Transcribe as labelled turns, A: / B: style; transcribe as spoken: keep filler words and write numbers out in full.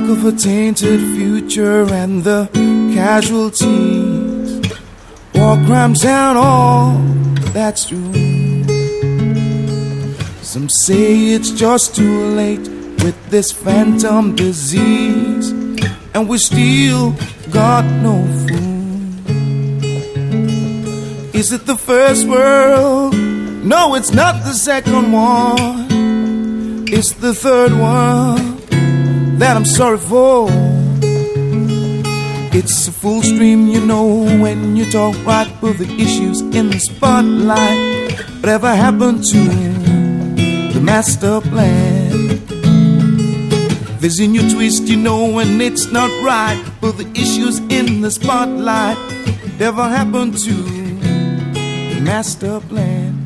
A: of a tainted future and the casualties, war crimes and all that's true. Some say it's just too late with this phantom disease, and we still got no food. Is it the first world? No, it's not the second one. It's the third one that I'm sorry for. It's a full stream, you know, when you talk right, put the issues in the spotlight. Whatever happened to the master plan? There's in your twist, you know, when it's not right, put the issues in the spotlight. Whatever happened to the master plan?